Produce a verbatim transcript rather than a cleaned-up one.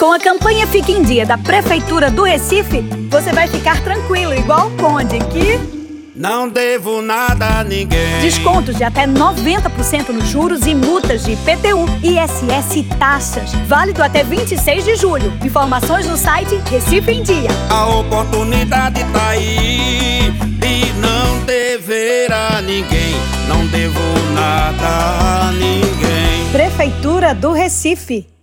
Com a campanha Fique em Dia da Prefeitura do Recife, você vai ficar tranquilo, igual o Conde, que não devo nada a ninguém. Descontos de até noventa por cento nos juros e multas de I P T U, I S S e taxas. Válido até vinte e seis de julho. Informações no site Recife em Dia. A oportunidade tá aí e não dever a ninguém. Não devo nada a ninguém. Prefeitura do Recife.